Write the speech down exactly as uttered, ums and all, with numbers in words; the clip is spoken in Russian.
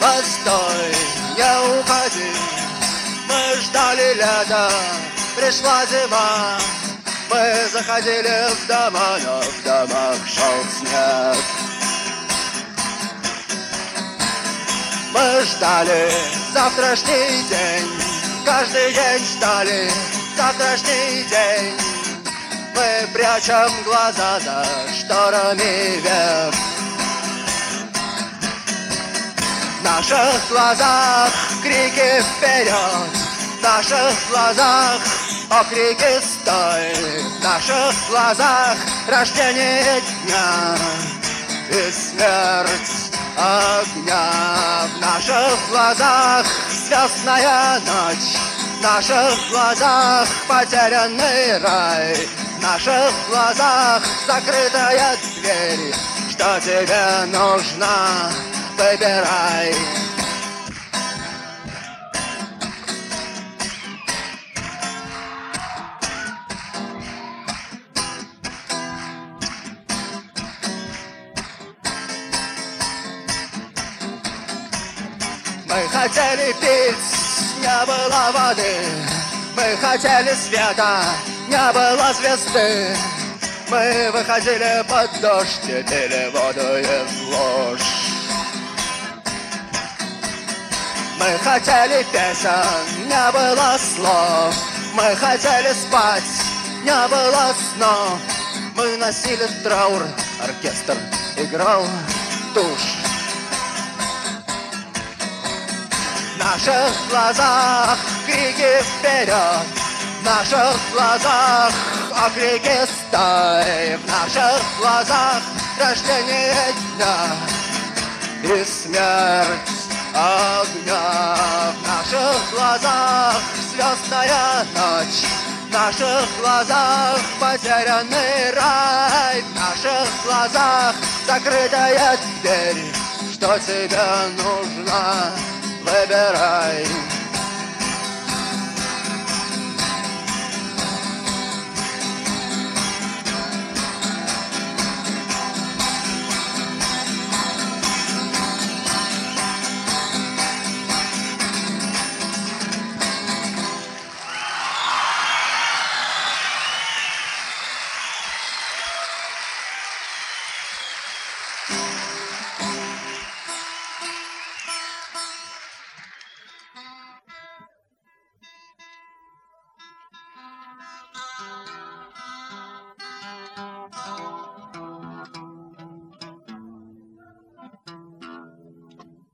Постой, не уходи. Мы ждали лета, пришла зима. Мы заходили в дома, но в домах шел снег. Мы ждали завтрашний день, каждый день ждали завтрашний день. Мы прячем глаза за шторами век. В наших глазах крики вперед, в наших глазах окрики стой, в наших глазах рождение дня и смерть огня. В наших глазах звездная ночь, в наших глазах потерянный рай, в наших глазах закрытая дверь. Что тебе нужно, выбирай. Мы хотели пить, не было воды. Мы хотели света, не было звезды. Мы выходили под дождь и пили воду из луж. Мы хотели песен, не было слов. Мы хотели спать, не было снов. Мы носили траур, оркестр играл тушь. В наших глазах крики вперед, в наших глазах окрики стой, в наших глазах рождение дня и смерть огня. В наших глазах звездная ночь, в наших глазах потерянный рай, в наших глазах закрытая дверь. Что тебе нужно, выбирай.